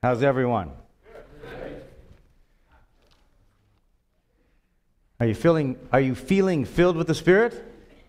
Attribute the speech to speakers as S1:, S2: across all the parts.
S1: How's everyone? Are you feeling filled with the Spirit?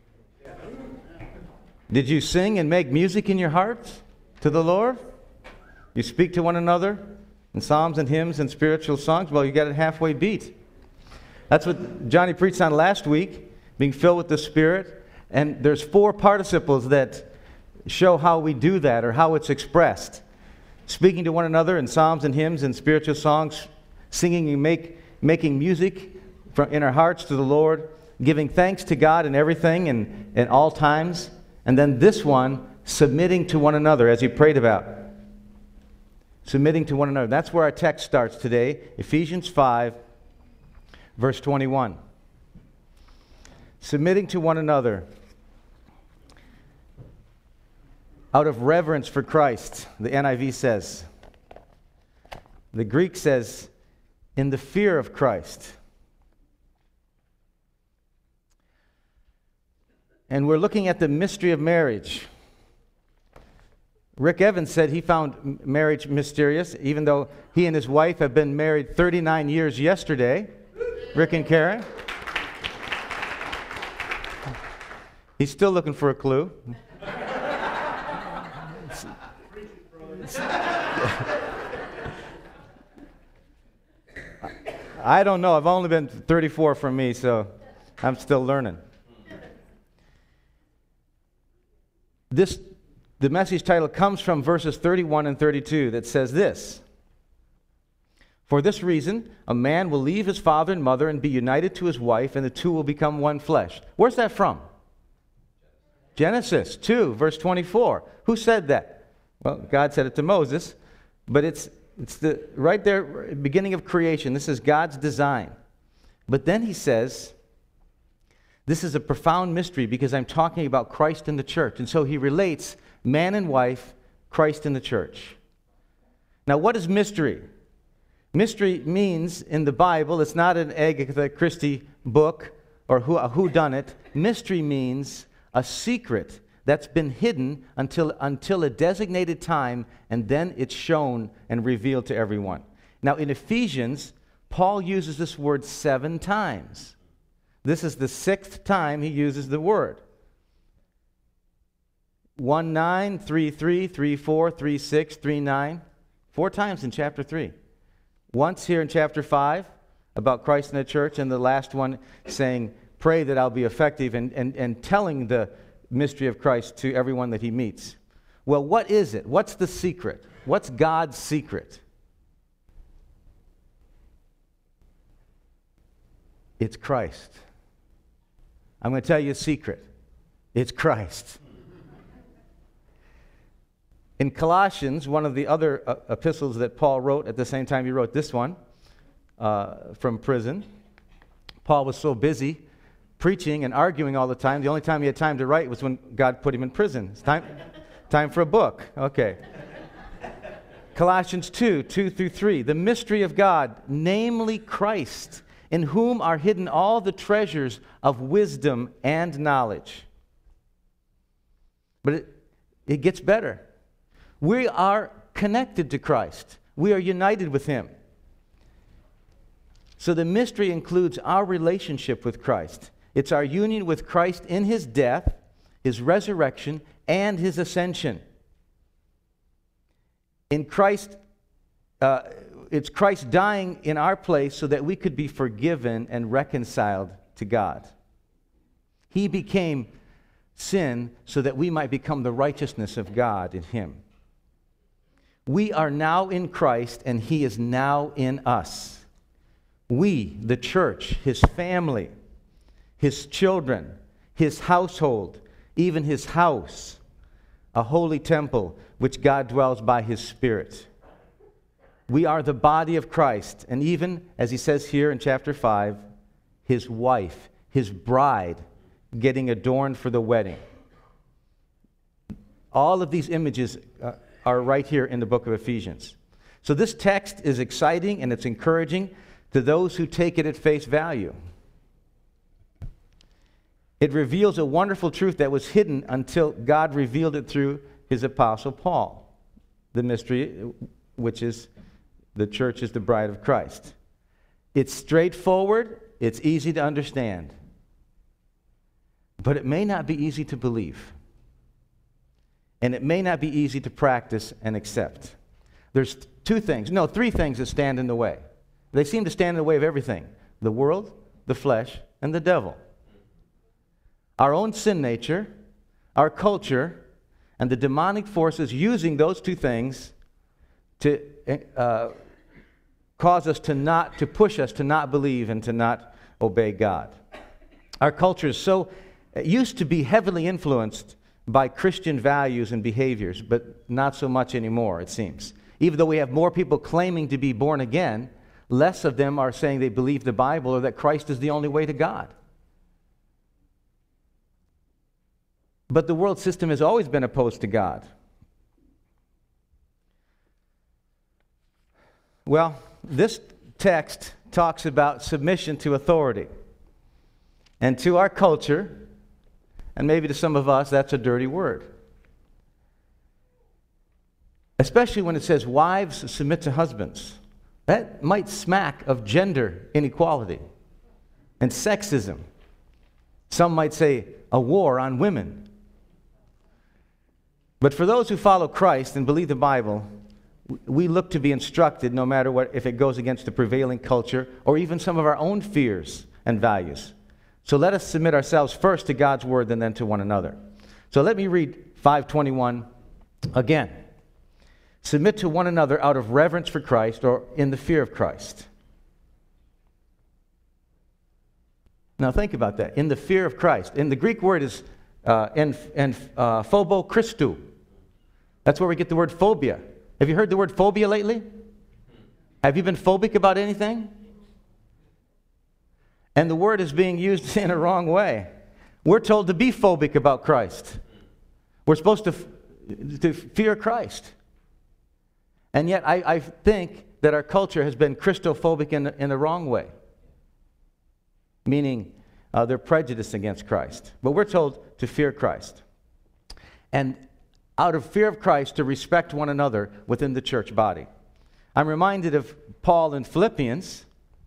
S1: Did you sing and make music in your hearts to the Lord? You speak to one another in psalms and hymns and spiritual songs? Well, you got it halfway beat. That's what Johnny preached on last week, being filled with the Spirit. And there's 4 participles that show how we do that or how it's expressed. Speaking to one another in psalms and hymns and spiritual songs, singing and making music in our hearts to the Lord, giving thanks to God in everything and in all times. And then this one, submitting to one another, as he prayed about. Submitting to one another. That's where our text starts today, Ephesians 5, verse 21. Submitting to one another out of reverence for Christ, the NIV says. The Greek says, in the fear of Christ. And we're looking at the mystery of marriage. Rick Evans said he found marriage mysterious, even though he and his wife have been married 39 years yesterday. Rick and Karen. He's still looking for a clue. I don't know. I've only been 34 for me, so I'm still learning. The message title comes from verses 31 and 32 that says this. For this reason, a man will leave his father and mother and be united to his wife, and the two will become one flesh. Where's that from? Genesis 2, verse 24. Who said that? Well, God said it to Moses, but it's the right there, beginning of creation. This is God's design. But then he says, this is a profound mystery because I'm talking about Christ in the church. And so he relates man and wife, Christ in the church. Now, what is mystery? Mystery means, in the Bible, it's not an Agatha Christie book or who done it. Mystery means a secret that's been hidden until a designated time, and then it's shown and revealed to everyone. Now, in Ephesians, Paul uses this word 7 times. This is the 6th time he uses the word. 1:9, 3:3, 3:4, 3:6, 3:9. 4 times in chapter 3. Once here in chapter 5 about Christ in the church, and the last one saying, pray that I'll be effective and telling the mystery of Christ to everyone that he meets. Well, what is it? What's the secret? What's God's secret? It's Christ. I'm going to tell you a secret. It's Christ. In Colossians, one of the other epistles that Paul wrote at the same time he wrote this one from prison, Paul was so busy preaching and arguing all the time. The only time he had time to write was when God put him in prison. It's time for a book. Okay. Colossians 2 through 3. The mystery of God, namely Christ, in whom are hidden all the treasures of wisdom and knowledge. But it gets better. We are connected to Christ. We are united with him. So the mystery includes our relationship with Christ. It's our union with Christ in his death, his resurrection, and his ascension. In Christ, it's Christ dying in our place so that we could be forgiven and reconciled to God. He became sin so that we might become the righteousness of God in him. We are now in Christ, and he is now in us. We, the church, his family, his children, his household, even his house, a holy temple which God dwells by his Spirit. We are the body of Christ, and even, as he says here in chapter 5, his wife, his bride, getting adorned for the wedding. All of these images are right here in the book of Ephesians. So this text is exciting and it's encouraging to those who take it at face value. It reveals a wonderful truth that was hidden until God revealed it through his apostle Paul. The mystery which is the church is the bride of Christ. It's straightforward, it's easy to understand, but it may not be easy to believe. And it may not be easy to practice and accept. There's three things that stand in the way. They seem to stand in the way of everything: the world, the flesh, and the devil. Our own sin nature, our culture, and the demonic forces using those two things to cause us to push us to not believe and to not obey God. Our culture is used to be heavily influenced by Christian values and behaviors, but not so much anymore, it seems. Even though we have more people claiming to be born again, less of them are saying they believe the Bible or that Christ is the only way to God. But the world system has always been opposed to God. Well, this text talks about submission to authority. And to our culture, and maybe to some of us, that's a dirty word. Especially when it says, wives submit to husbands. That might smack of gender inequality and sexism. Some might say a war on women. But for those who follow Christ and believe the Bible, we look to be instructed no matter what, if it goes against the prevailing culture or even some of our own fears and values. So let us submit ourselves first to God's word and then to one another. So let me read 5:21 again. Submit to one another out of reverence for Christ, or in the fear of Christ. Now think about that. In the fear of Christ. In the Greek word is phobo Christou. That's where we get the word phobia. Have you heard the word phobia lately? Have you been phobic about anything? And the word is being used in a wrong way. We're told to be phobic about Christ. We're supposed to fear Christ. And yet I think that our culture has been Christophobic in the wrong way. Meaning they're prejudiced against Christ. But we're told to fear Christ. And out of fear of Christ, to respect one another within the church body. I'm reminded of Paul in Philippians,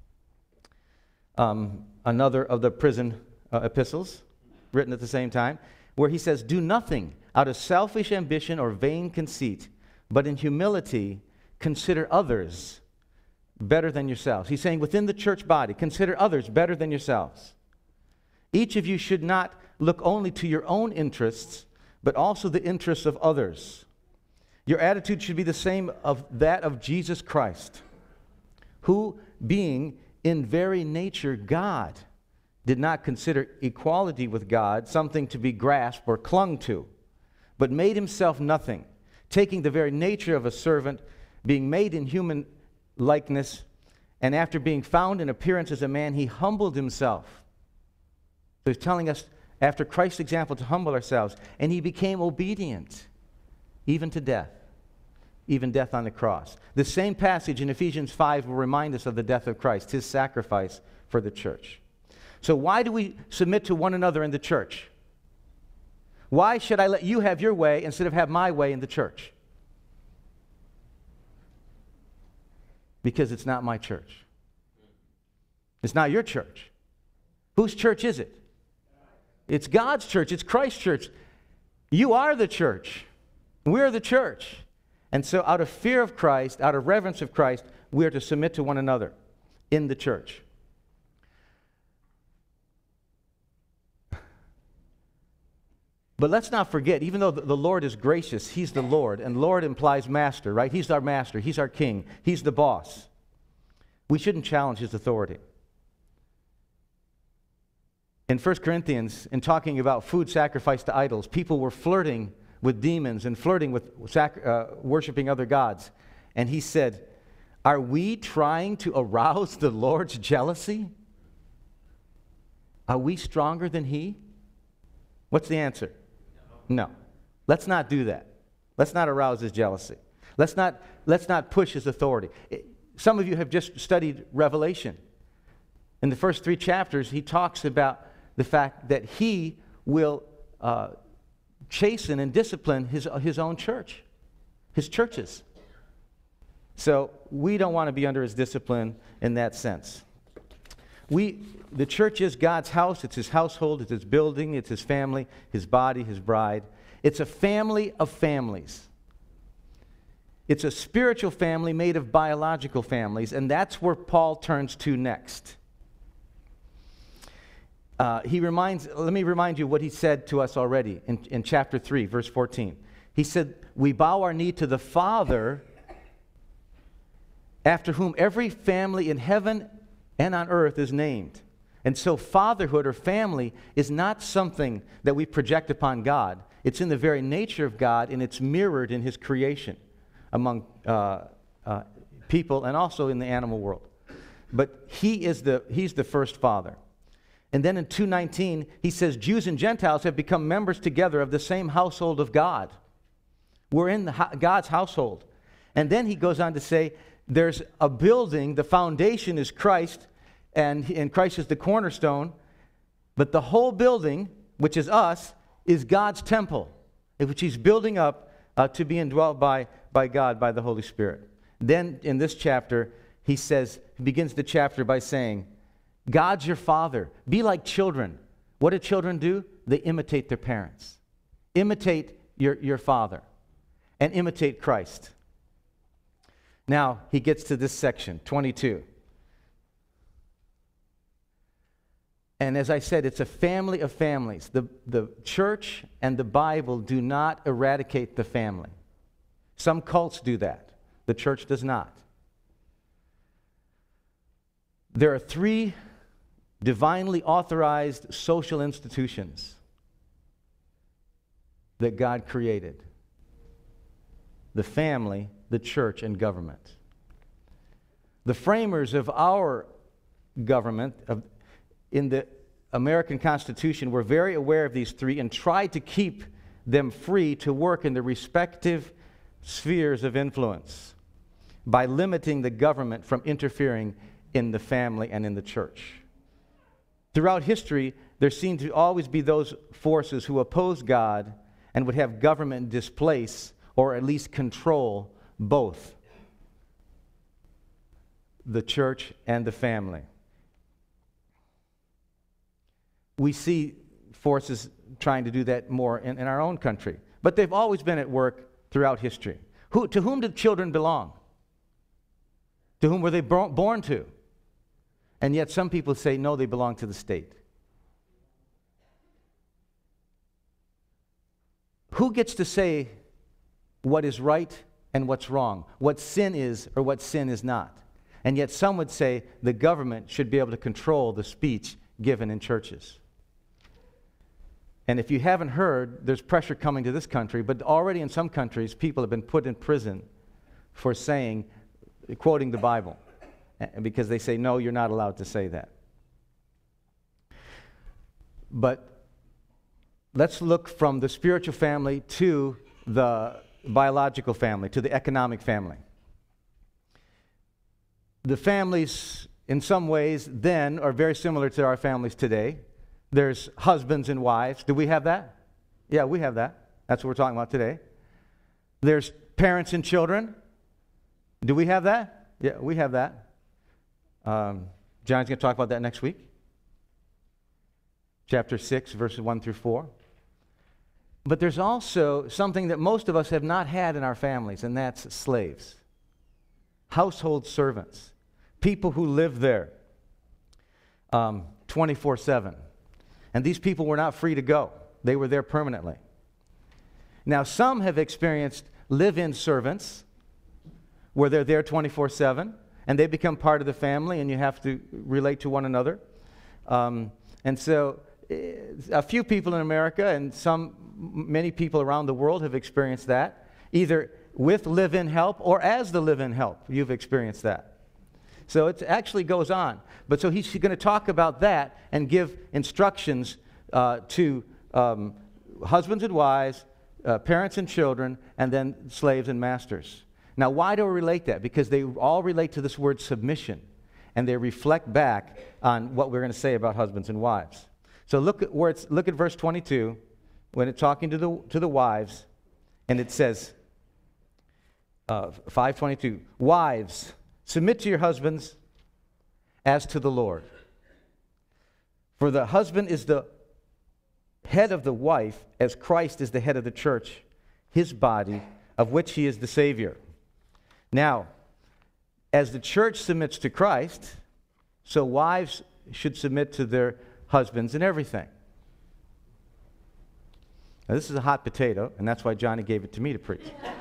S1: another of the prison epistles, written at the same time, where he says, "Do nothing out of selfish ambition or vain conceit, but in humility consider others better than yourselves." He's saying within the church body, consider others better than yourselves. Each of you should not look only to your own interests, but also the interests of others. Your attitude should be the same of that of Jesus Christ, who, being in very nature God, did not consider equality with God something to be grasped or clung to, but made himself nothing, taking the very nature of a servant, being made in human likeness, and after being found in appearance as a man, he humbled himself. So he's telling us, after Christ's example, to humble ourselves, and he became obedient, even to death, even death on the cross. The same passage in Ephesians 5 will remind us of the death of Christ, his sacrifice for the church. So why do we submit to one another in the church? Why should I let you have your way instead of have my way in the church? Because it's not my church. It's not your church. Whose church is it? It's God's church. It's Christ's church. You are the church. We're the church. And so out of fear of Christ, out of reverence of Christ, we are to submit to one another in the church. But let's not forget, even though the Lord is gracious, he's the Lord, and Lord implies master, right? He's our master, he's our king, he's the boss. We shouldn't challenge his authority. In 1 Corinthians, in talking about food sacrificed to idols, people were flirting with demons and flirting with worshiping other gods. And he said, are we trying to arouse the Lord's jealousy? Are we stronger than he? What's the answer? No. Let's not do that. Let's not arouse his jealousy. Let's not push his authority. Some of you have just studied Revelation. In the first 3 chapters, he talks about the fact that he will chasten and discipline his own church, his churches. So we don't want to be under his discipline in that sense. The church is God's house. It's his household. It's his building. It's his family, his body, his bride. It's a family of families. It's a spiritual family made of biological families, and that's where Paul turns to next. Let me remind you what he said to us already in chapter 3, verse 14. He said, "We bow our knee to the Father, after whom every family in heaven and on earth is named." And so fatherhood or family is not something that we project upon God. It's in the very nature of God, and it's mirrored in his creation among people and also in the animal world. But he's the first father. And then in 2:19, he says, Jews and Gentiles have become members together of the same household of God. We're in God's household. And then he goes on to say, there's a building, the foundation is Christ, and Christ is the cornerstone, but the whole building, which is us, is God's temple, which he's building up to be indwelt by God, by the Holy Spirit. Then in this chapter, he begins the chapter by saying, God's your father. Be like children. What do children do? They imitate their parents. Imitate your father. And imitate Christ. Now, he gets to this section, 22. And as I said, it's a family of families. The church and the Bible do not eradicate the family. Some cults do that. The church does not. There are 3 divinely authorized social institutions that God created: the family, the church, and government. The framers of our government, in the American Constitution, were very aware of these 3 and tried to keep them free to work in their respective spheres of influence by limiting the government from interfering in the family and in the church. Throughout history, there seem to always be those forces who oppose God and would have government displace or at least control both the church and the family. We see forces trying to do that more in our own country, but they've always been at work throughout history. To whom did children belong? To whom were they born to? And yet some people say, no, they belong to the state. Who gets to say what is right and what's wrong, what sin is or what sin is not? And yet some would say the government should be able to control the speech given in churches. And if you haven't heard, there's pressure coming to this country, but already in some countries, people have been put in prison for quoting the Bible, because they say, no, you're not allowed to say that. But let's look from the spiritual family to the biological family, to the economic family. The families, in some ways, then are very similar to our families today. There's husbands and wives. Do we have that? Yeah, we have that. That's what we're talking about today. There's parents and children. Do we have that? Yeah, we have that. John's going to talk about that next week. Chapter 6, verses 1 through 4. But there's also something that most of us have not had in our families, and that's slaves. Household servants. People who live there 24/7. And these people were not free to go. They were there permanently. Now, some have experienced live-in servants where they're there 24/7, and they become part of the family, and you have to relate to one another. And so a few people in America and many people around the world have experienced that, either with live-in help or as the live-in help. You've experienced that. So it actually goes on. But so he's going to talk about that and give instructions to husbands and wives, parents and children, and then slaves and masters. Now, why do we relate that? Because they all relate to this word submission, and they reflect back on what we're going to say about husbands and wives. So look at verse 22 when it's talking to the wives, and it says, 5:22. Wives, submit to your husbands as to the Lord. For the husband is the head of the wife, as Christ is the head of the church, his body, of which he is the Savior. Now, as the church submits to Christ, so wives should submit to their husbands in everything. Now, this is a hot potato, and that's why Johnny gave it to me to preach.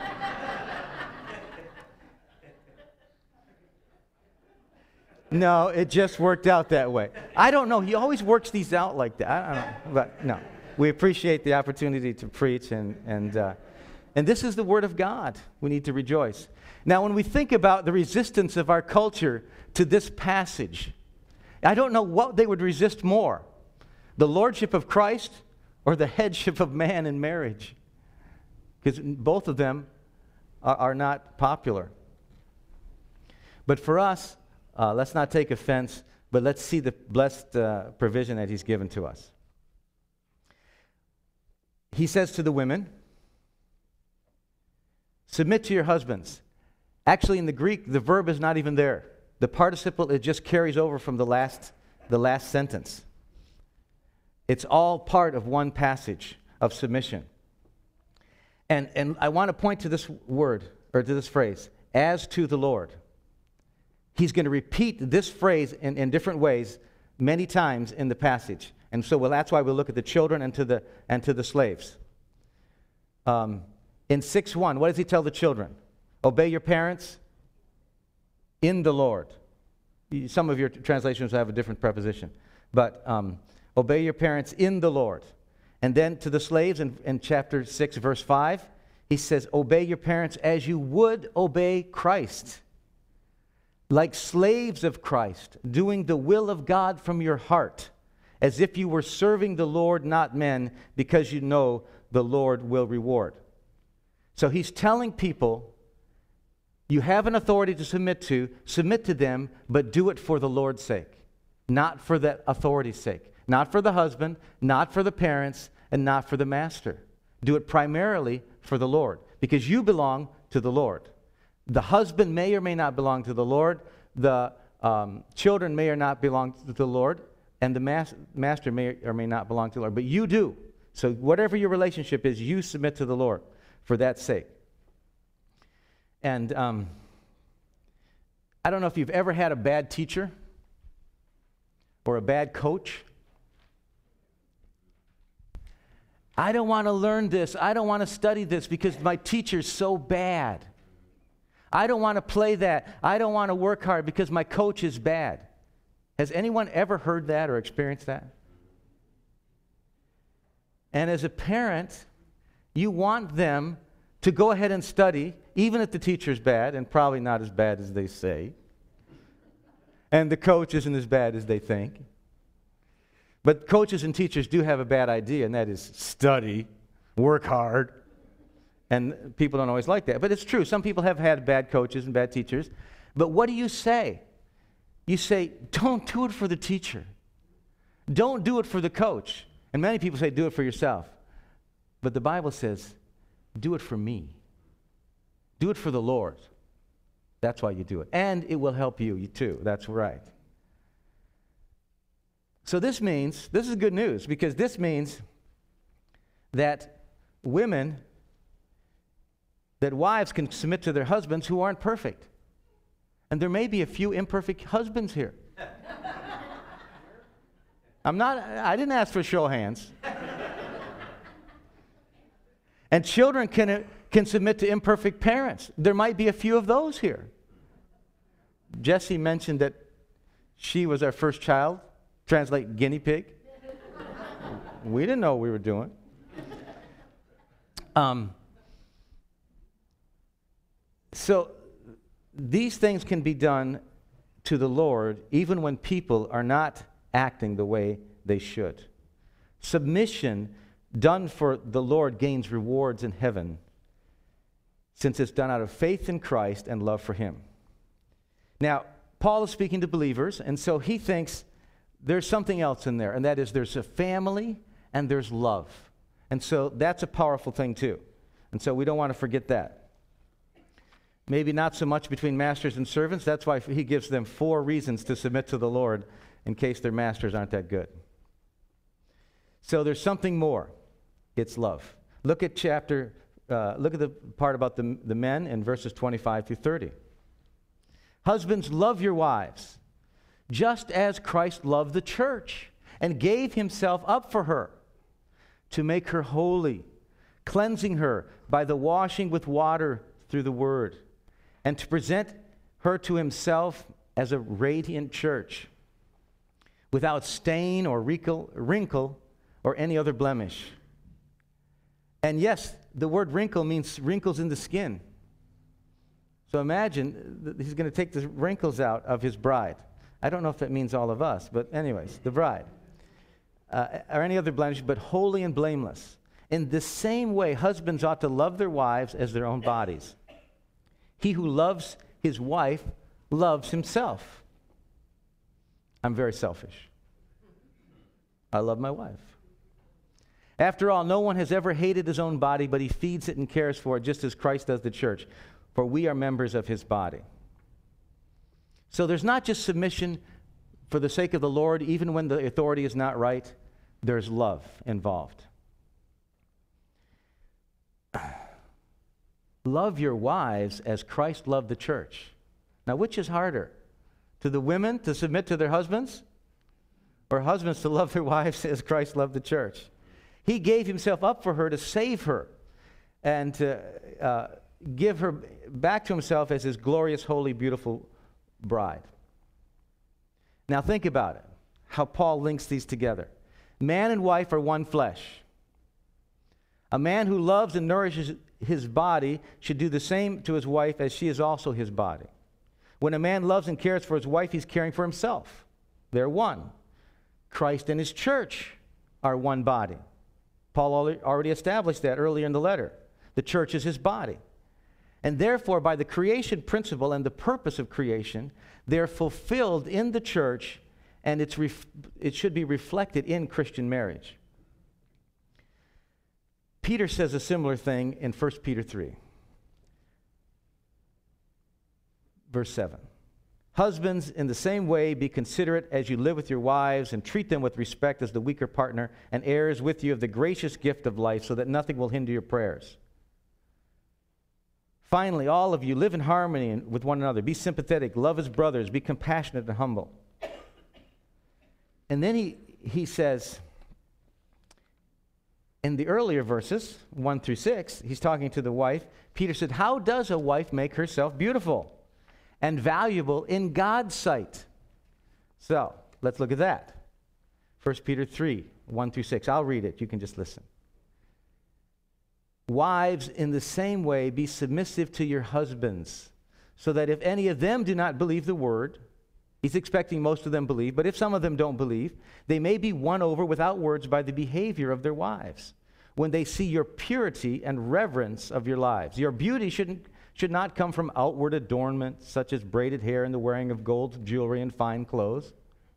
S1: No, it just worked out that way. I don't know. He always works these out like that. I don't know. But no, we appreciate the opportunity to preach, and this is the Word of God. We need to rejoice. Now, when we think about the resistance of our culture to this passage, I don't know what they would resist more, the lordship of Christ or the headship of man in marriage, because both of them are not popular. But for us, let's not take offense, but let's see the blessed provision that he's given to us. He says to the women, submit to your husbands. Actually, in the Greek, the verb is not even there. The participle, it just carries over from the last sentence. It's all part of one passage of submission. And I want to point to this word, or to this phrase, as to the Lord. He's going to repeat this phrase in different ways many times in the passage. And so that's why we'll look at the children and to the slaves. In 6:1, what does he tell the children? Obey your parents in the Lord. Some of your translations have a different preposition. But obey your parents in the Lord. And then to the slaves in chapter 6, verse 5, he says, obey your parents as you would obey Christ. Like slaves of Christ, doing the will of God from your heart, as if you were serving the Lord, not men, because you know the Lord will reward. So he's telling people, you have an authority to submit to them, but do it for the Lord's sake, not for that authority's sake, not for the husband, not for the parents, and not for the master. Do it primarily for the Lord, because you belong to the Lord. The husband may or may not belong to the Lord. The children may or not belong to the Lord. And the master may or may not belong to the Lord. But you do. So whatever your relationship is, you submit to the Lord for that sake. And I don't know if you've ever had a bad teacher or a bad coach. I don't want to learn this. I don't want to study this because my teacher's so bad. I don't want to play that. I don't want to work hard because my coach is bad. Has anyone ever heard that or experienced that? And as a parent, you want them to go ahead and study, even if the teacher's bad, and probably not as bad as they say, and the coach isn't as bad as they think. But coaches and teachers do have a bad idea, and that is study, work hard. And people don't always like that. But it's true. Some people have had bad coaches and bad teachers. But what do you say? You say, don't do it for the teacher. Don't do it for the coach. And many people say, do it for yourself. But the Bible says, do it for me. Do it for the Lord. That's why you do it. And it will help you too. That's right. So this is good news, because this means that wives can submit to their husbands who aren't perfect. And there may be a few imperfect husbands here. I didn't ask for a show of hands. And children can submit to imperfect parents. There might be a few of those here. Jesse mentioned that she was our first child. Translate guinea pig. We didn't know what we were doing. So these things can be done to the Lord even when people are not acting the way they should. Submission done for the Lord gains rewards in heaven, since it's done out of faith in Christ and love for Him. Now, Paul is speaking to believers, and so he thinks there's something else in there, and that is there's a family and there's love. And so that's a powerful thing too. And so we don't want to forget that. Maybe not so much between masters and servants. That's why he gives them 4 reasons to submit to the Lord in case their masters aren't that good. So there's something more. It's love. Look at the part about the men in verses 25 through 30. Husbands, love your wives, just as Christ loved the church and gave himself up for her to make her holy, cleansing her by the washing with water through the word, and to present her to himself as a radiant church, without stain or wrinkle or any other blemish. And yes, the word wrinkle means wrinkles in the skin. So imagine he's going to take the wrinkles out of his bride. I don't know if that means all of us, but anyways, the bride. Or any other blemish, but holy and blameless. In the same way, husbands ought to love their wives as their own bodies. He who loves his wife loves himself. I'm very selfish. I love my wife. After all, no one has ever hated his own body, but he feeds it and cares for it, just as Christ does the church. For we are members of his body. So there's not just submission for the sake of the Lord, even when the authority is not right. There's love involved. Love your wives as Christ loved the church. Now, which is harder? To the women to submit to their husbands? Or husbands to love their wives as Christ loved the church? He gave himself up for her to save her and to give her back to himself as his glorious, holy, beautiful bride. Now think about it, how Paul links these together. Man and wife are one flesh. A man who loves and nourishes his body should do the same to his wife as she is also his body. When a man loves and cares for his wife, he's caring for himself. They're one. Christ and his church are one body. Paul already established that earlier in the letter. The church is his body. And therefore, by the creation principle and the purpose of creation, they're fulfilled in the church, and it should be reflected in Christian marriage. Peter says a similar thing in 1 Peter 3, verse 7. Husbands, in the same way, be considerate as you live with your wives, and treat them with respect as the weaker partner, and heirs with you of the gracious gift of life, so that nothing will hinder your prayers. Finally, all of you live in harmony with one another. Be sympathetic, love as brothers, be compassionate and humble. And then he says, in the earlier verses, 1 through 6, he's talking to the wife. Peter said, how does a wife make herself beautiful and valuable in God's sight? So, let's look at that. 1 Peter 3, 1 through 6. I'll read it. You can just listen. Wives, in the same way, be submissive to your husbands, so that if any of them do not believe the word, he's expecting most of them believe, but if some of them don't believe, they may be won over without words by the behavior of their wives, when they see your purity and reverence of your lives. Your beauty should not come from outward adornment, such as braided hair and the wearing of gold jewelry and fine clothes.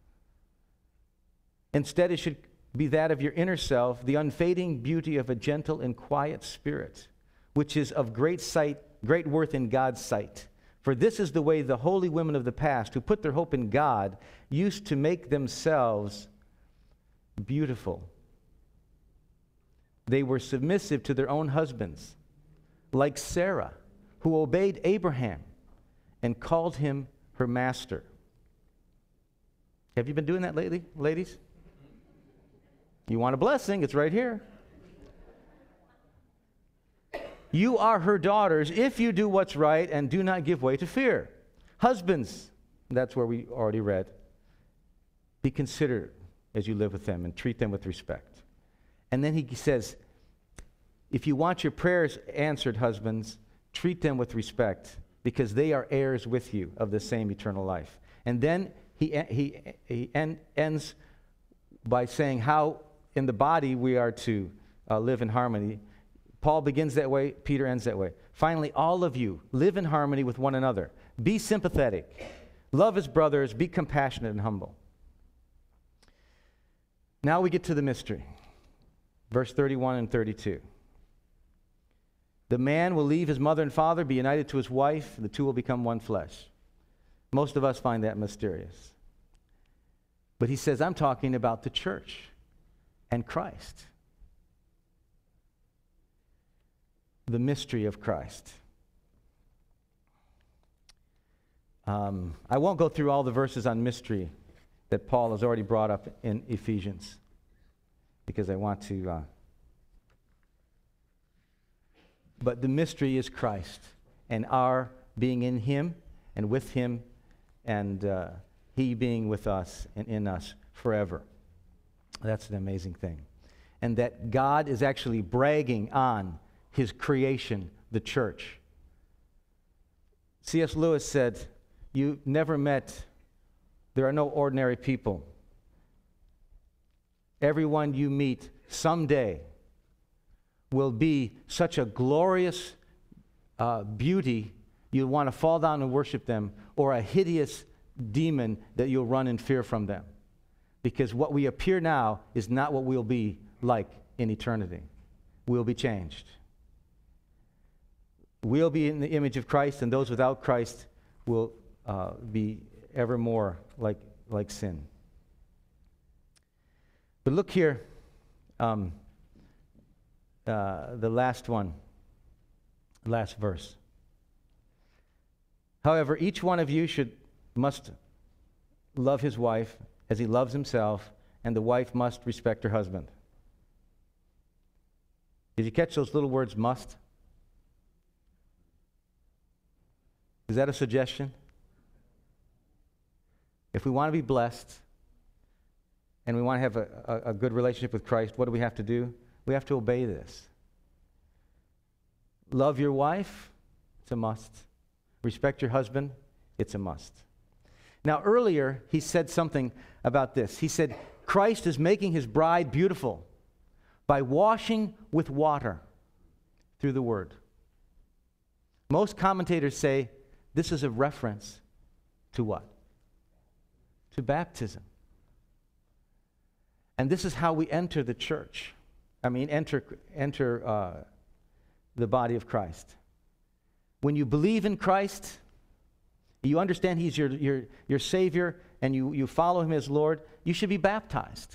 S1: Instead, it should be that of your inner self, the unfading beauty of a gentle and quiet spirit, which is of great worth in God's sight. For this is the way the holy women of the past, who put their hope in God, used to make themselves beautiful. They were submissive to their own husbands, like Sarah, who obeyed Abraham and called him her master. Have you been doing that lately, ladies? You want a blessing? It's right here. You are her daughters if you do what's right and do not give way to fear. Husbands, that's where we already read, be considerate as you live with them and treat them with respect. And then he says, if you want your prayers answered, husbands, treat them with respect, because they are heirs with you of the same eternal life. And then he ends by saying how in the body we are to live in harmony. Paul begins that way, Peter ends that way. Finally, all of you live in harmony with one another. Be sympathetic. Love as brothers. Be compassionate and humble. Now we get to the mystery. Verse 31 and 32. The man will leave his mother and father, be united to his wife, the two will become one flesh. Most of us find that mysterious. But he says, I'm talking about the church and Christ. The mystery of Christ. I won't go through all the verses on mystery that Paul has already brought up in Ephesians, because I want to... But the mystery is Christ, and our being in him and with him, and he being with us and in us forever. That's an amazing thing. And that God is actually bragging on his creation, the church. C.S. Lewis said, you never met, there are no ordinary people. Everyone you meet someday will be such a glorious beauty, you'll want to fall down and worship them, or a hideous demon that you'll run in fear from them. Because what we appear now is not what we'll be like in eternity. We'll be changed. We'll be in the image of Christ, and those without Christ will be ever more like sin. But look here, the last verse. However, each one of you must love his wife as he loves himself, and the wife must respect her husband. Did you catch those little words, must? Is that a suggestion? If we want to be blessed and we want to have a good relationship with Christ, what do we have to do? We have to obey this. Love your wife, it's a must. Respect your husband, it's a must. Now, earlier, he said something about this. He said, Christ is making his bride beautiful by washing with water through the word. Most commentators say this is a reference to what? To baptism. And this is how we enter the church. Enter the body of Christ. When you believe in Christ, you understand he's your Savior, and you follow him as Lord, you should be baptized.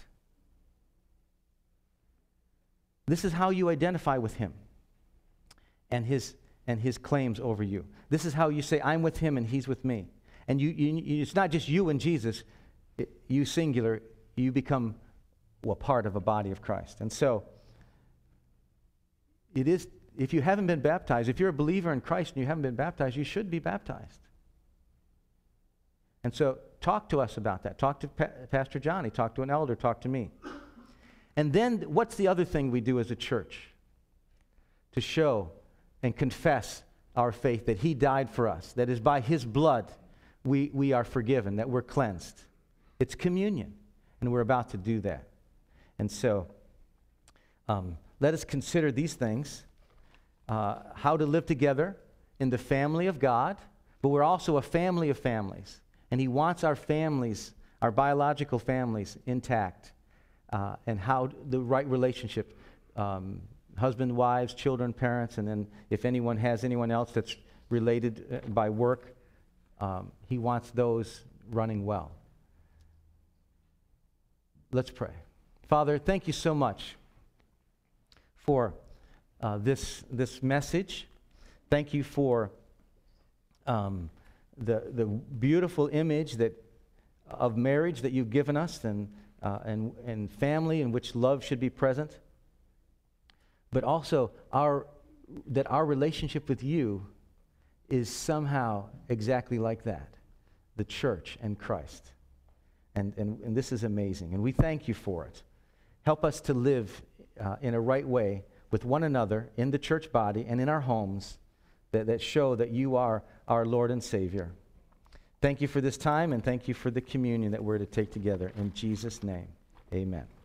S1: This is how you identify with him and his claims over you. This is how you say, I'm with him and he's with me. And it's not just you and Jesus, you singular, you become part of a body of Christ. And so, it is, if you haven't been baptized, if you're a believer in Christ and you haven't been baptized, you should be baptized. And so, talk to us about that. Talk to Pastor Johnny, talk to an elder, talk to me. And then, what's the other thing we do as a church? To show and confess our faith that he died for us, that is by his blood we are forgiven, that we're cleansed. It's communion, and we're about to do that. And so, let us consider these things, how to live together in the family of God, but we're also a family of families. And he wants our families, our biological families, intact, and how the right relationship, husband, wives, children, parents, and then if anyone has anyone else that's related by work, he wants those running well. Let's pray. Father, thank you so much for this message. Thank you for the beautiful image of marriage that you've given us, and family in which love should be present. But also that our relationship with you is somehow exactly like that, the church and Christ. And this is amazing, and we thank you for it. Help us to live in a right way with one another in the church body and in our homes that show that you are our Lord and Savior. Thank you for this time, and thank you for the communion that we're to take together. In Jesus' name, amen.